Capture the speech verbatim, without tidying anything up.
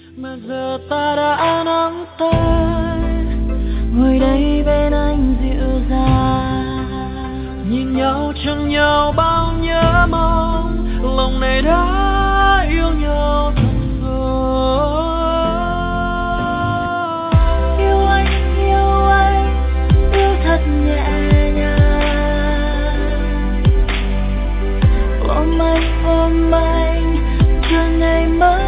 mà giờ ta đã nắm tay, ngồi đây bên anh dịu dàng, nhìn nhau trong nhau bao nhớ mong, lòng này đã yêu nhau thật rồi. Yêu anh, yêu anh, yêu thật nhẹ nhàng, ôm anh, ôm anh, chờ ngày mới